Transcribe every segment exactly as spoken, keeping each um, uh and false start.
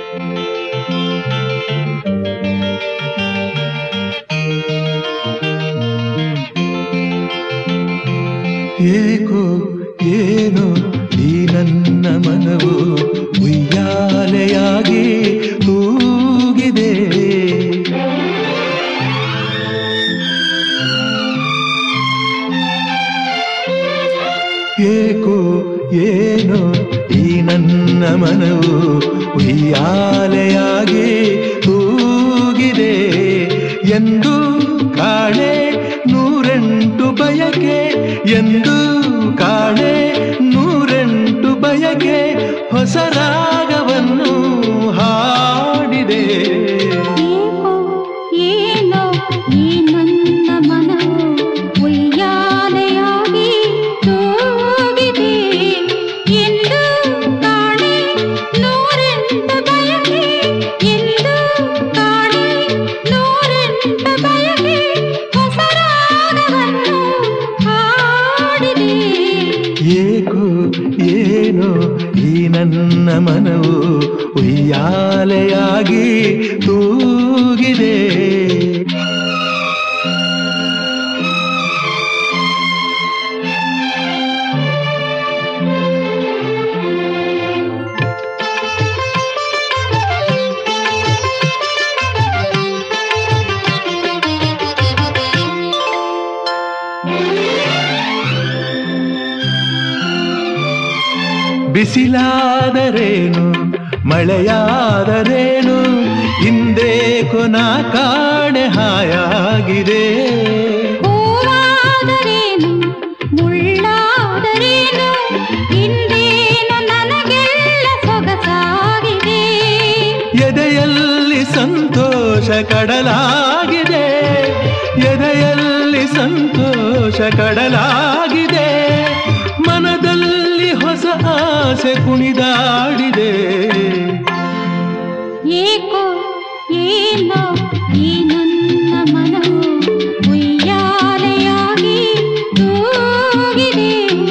ಏಕೋ ಏನೋ ಈ ನನ್ನ ಮನವು ಉಯ್ಯಾಲೆಯಾಗಿ ತೂಗಿದೆ. ಏಕೋ ಏನೋ ಈ ನನ್ನ ಮನವು ಉಯ್ಯಾಲೆಯಾಗಿ ತೂಗಿದೆ. ಎಂದು ಕಾಣೆ ನೂರೆಂಟು ಬಯಕೆ, ಎಂದು ಕಾಣೆ ನೂರೆಂಟು ಬಯಕೆ, ಹೊಸ ರಾಗವನ್ನು ಹಾಡಿದೆ. ಏಕೋ ಏನೋ ಈ ನನ್ನ ಮನವು ಉಯ್ಯಾಲೆಯಾಗಿ ತೂಗಿದೆ. ಎಂದು ಕಾಣೆ ನೂರೆಂಟು ಬಯಕೆ, ಎಂದು ಕಾಣೆ ನೂರೆಂಟು ಬಯಕೆ, ಹೊಸ ರಾಗವನ್ನು ಹಾಡಿದೆ. ಏಕೋ ಏನೋ ಈ ನನ್ನ ಮನವು ಉಯ್ಯಾಲೆಯಾಗಿ ತೂಗಿದೆ. ಬಿಸಿಲಾದರೇನು ಮಳೆಯಾದರೇನು, ಹಿಂದೇಕೋ ನಾ ಕಾಣೆ ಹಾಯಾಗಿದೆ. ಹೂವಾದರೇನು ಮುಳ್ಳಾದರೇನು, ಹಿಂದೇನು ನನಗೆಲ್ಲ ಸೊಗಸಾಗಿದೆ. ಎದೆಯಲ್ಲಿ ಸಂತೋಷ ಕಡಲಾಗಿದೆ, ಎದೆಯಲ್ಲಿ ಸಂತೋಷ ಕಡಲಾಗಿದೆ. ಮನದಲ್ಲಿ ಹೊಸ ಆಸೆ ಕುಣಿದಾಡಿದೆ. ಏಕೋ ಏನೋ ಈ ನನ್ನ ಮನವು ಉಯ್ಯಾಲೆಯಾಗಿ ತೂಗಿದೆ.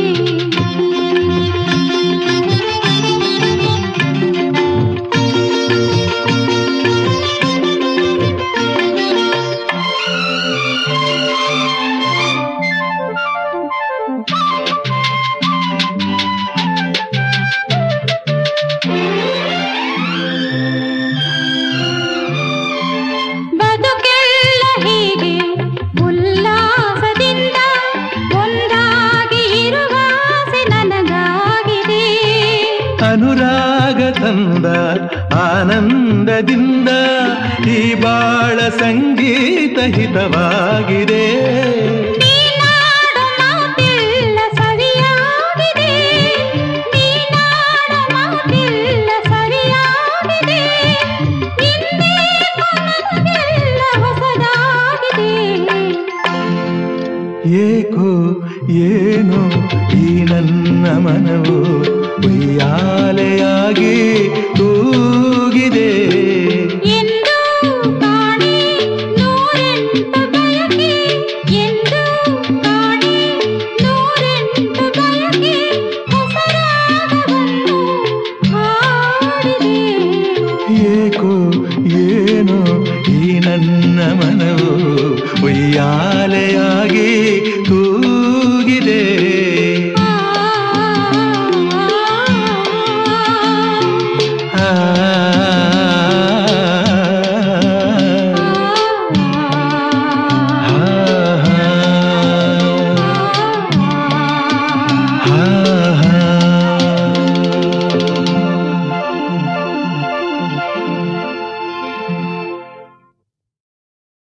ಬದುಕೆಲ್ಲ ಹೀಗೆ ಉಲ್ಲಾಸದಿಂದ ಒಂದಾಗಿ ಇರುವ ಆಸೆ ನನಗಾಗಿದೆ. ಅನುರಾಗ ತಂದ ಆನಂದದಿಂದ ಈ ಬಾಳ ಸಂಗೀತ ಹಿತವಾಗಿದೆ. ನೀನಾಡು ಮಾತೆಲ್ಲ ಸರಿಯಾಗಿದೆ, ನೀನಾಡು ಮಾತೆಲ್ಲ ಸರಿಯಾಗಿದೆ. ಇನ್ನೇಕೋ ನನಗೆಲ್ಲ ಹೊಸದಾಗಿದೆ. ಏಕೋ ಏನೋ ಈ ನನ್ನ ಮನವು ಉಯ್ಯಾಲೆಯಾಗಿ ತೂಗಿದೆ. ಎಂದು ಕಾಣೆ ನೂರೆಂಟು ಬಯಕೆ, ಎಂದು ಕಾಣೆ ನೂರೆಂಟು ಬಯಕೆ, ಹೊಸ ರಾಗವನ್ನು ಹಾಡಿದೆ. ಏಕೋ ಏನೋ ಈ ನನ್ನ ಮನವು ಉಯ್ಯಾಲೆಯಾಗಿ ತೂ